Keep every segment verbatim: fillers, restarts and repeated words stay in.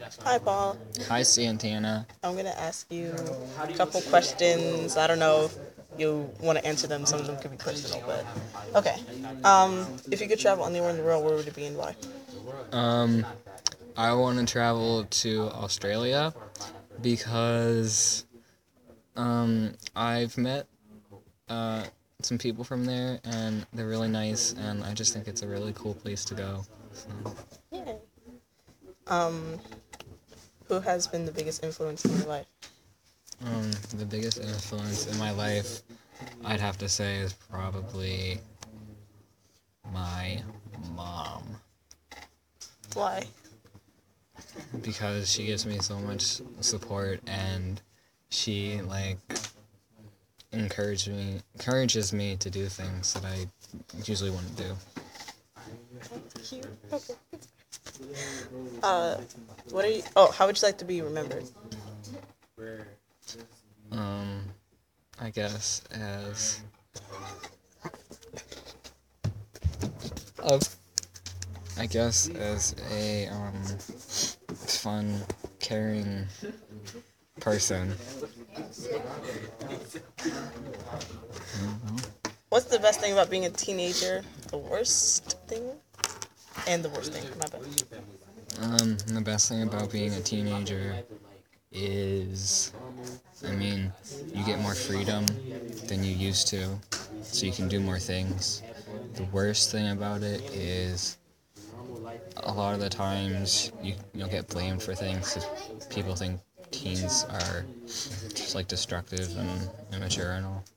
Hi, Paul. Hi, Santana. I'm going to ask you a couple questions. I don't know if you want to answer them. Some of them could be personal, but okay. Um, if you could travel anywhere in the world, where would it be and why? Um, I want to travel to Australia because um, I've met uh, some people from there and they're really nice, and I just think it's a really cool place to go. So, Yeah. Um, who has been the biggest influence in your life? um, the biggest influence in my life, I'd have to say, is probably my mom, Why? because she gives me so much support, and she like encourages me encourages me to do things that I usually wouldn't do. Cute. Okay. Uh, what are you? Oh, how would you like to be remembered? Um, I guess as of I guess as a um fun, caring person. What's the best thing about being a teenager? The worst thing? And the worst thing, my bad. Um, the best thing about being a teenager is, I mean, you get more freedom than you used to, so you can do more things. The worst thing about it is a lot of the times you, you'll get blamed for things 'cause people think teens are just like destructive and immature and all.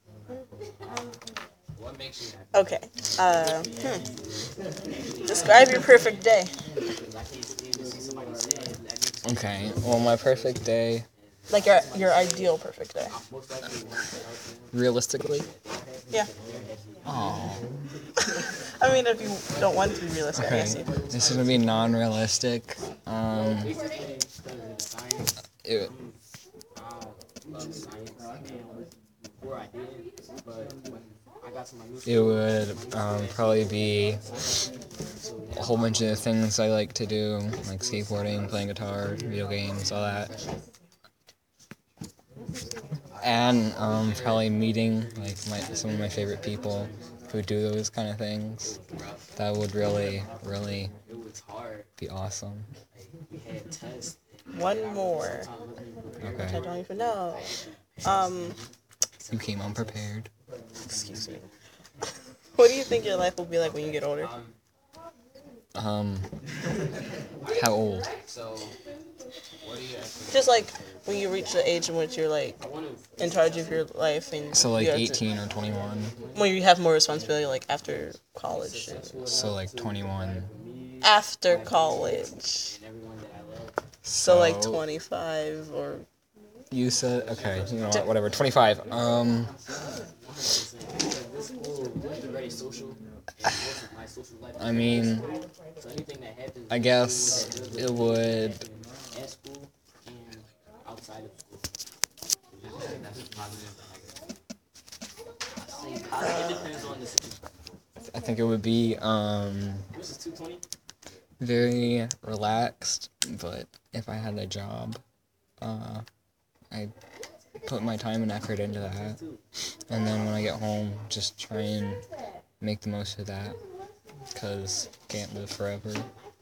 Okay. Uh, hmm. Describe your perfect day. Okay, well, my perfect day, Like your your ideal perfect day. realistically, Yeah. oh, I mean, if you don't want to be realistic, I okay, guess you. this is gonna be non-realistic. Um, it, it would um, probably be a whole bunch of things I like to do, like skateboarding, playing guitar, video games, all that. And um, probably meeting like my, some of my favorite people who do those kind of things. That would really, really be awesome. One more, which I Okay. don't even know. Um, You came unprepared. excuse me. What do you think your life will be like when you get older? Um, how old? Just like when you reach the age in which you're like in charge of your life and So like you have to- eighteen or twenty-one. when you have more responsibility, like after college. and- So like twenty-one. After college. So like twenty-five or You said, okay, you know what, whatever, twenty-five. Um, I mean, I guess it would, I think it would be, um, very relaxed, but if I had a job, uh, I'd put my time and effort into that, and then when I get home, just try and make the most of that, because can't live forever.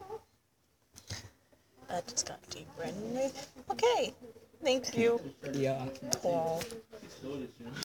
that just got deep right in there. Okay. Thank you. Yeah. Paul.